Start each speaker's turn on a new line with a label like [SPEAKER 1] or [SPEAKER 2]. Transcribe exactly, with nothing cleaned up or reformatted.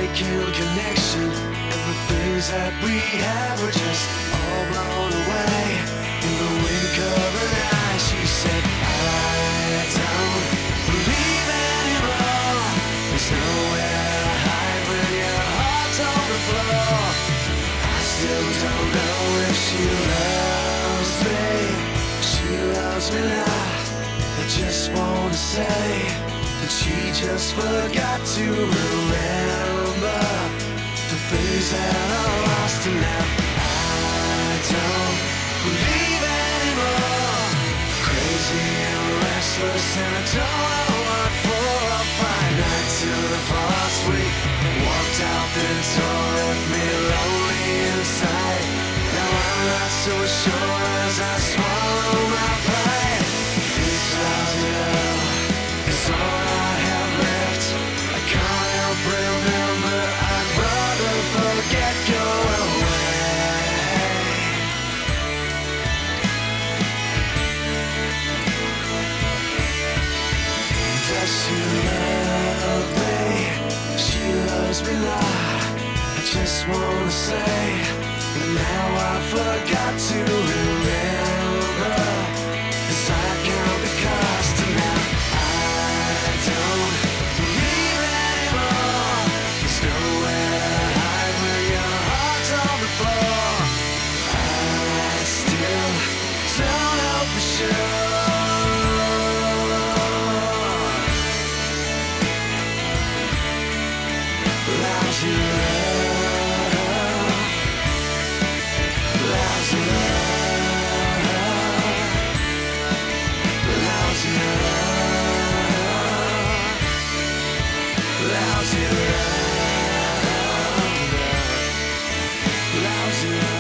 [SPEAKER 1] making connection, and the things that we had were just all blown away in the wink of an eye. She said, I don't believe anymore. There's nowhere to hide when your heart's on the floor. I still don't know if she loves me. She loves me now. I just wanna say that she just forgot to remember the things that are lost, and now I don't believe anymore. Crazy and restless, and I don't know what for. I'll find night to the past week. Walked out the door, left me lonely inside. Now I'm not so sure as I swallow my pride. This lousy love is all I have left. I can't help remember. I'd rather forget go away. Does she love me? She loves me not. I just wanna say that now I forgot to remember. As I count the cost, and now I don't believe anymore. There's nowhere to hide when your heart's on the floor. I still don't know for sure. Lousy love, lousy love, lousy love, lousy love, lousy love.